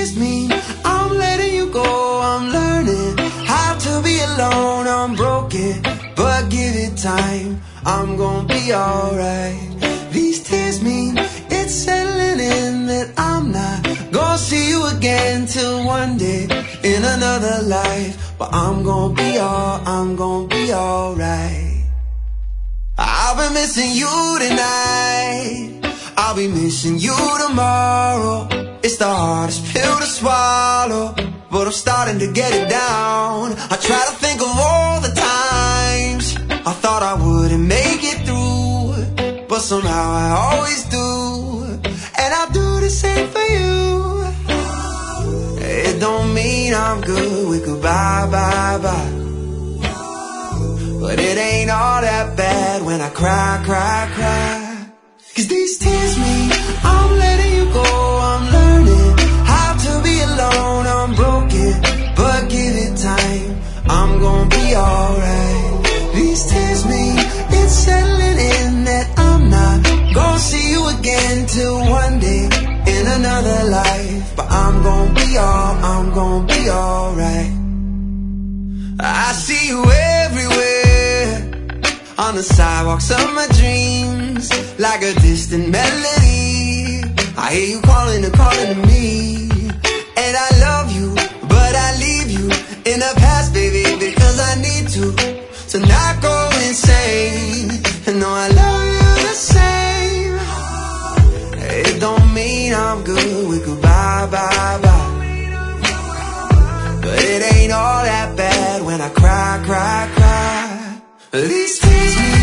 tears mean I'm letting you go. I'm learning how to be alone. I'm broken, but give it time, I'm gonna be alright. These tears mean it's settling in that I'm not gonna see you again till one day in another life. But I'm gonna be alright. I'll be missing you tonight, I'll be missing you tomorrow. It's the hardest pill to swallow, but I'm starting to get it down. I try to think of all the times I thought I wouldn't make it through, but somehow I always do. And I'll do the same for you. It don't mean I'm good with goodbye, bye, bye, but it ain't all that bad when I cry, cry, cry. 'Cause these tears mean I'm letting you go. I'm learning how to be alone. I'm broken, but give it time, I'm gonna be alright. These tears mean it's settling in that I'm not gonna see you again till one day in another life. But I'm gonna be alright. I see you everywhere, on the sidewalks of my dreams, like a distant melody. I hear you calling to me, and I love you, but I leave you in the past, baby, because I need to not go insane. And no, I love you the same. It don't mean I'm good with goodbye, bye, bye, but it ain't all that bad when I cry, cry, cry. These tears mean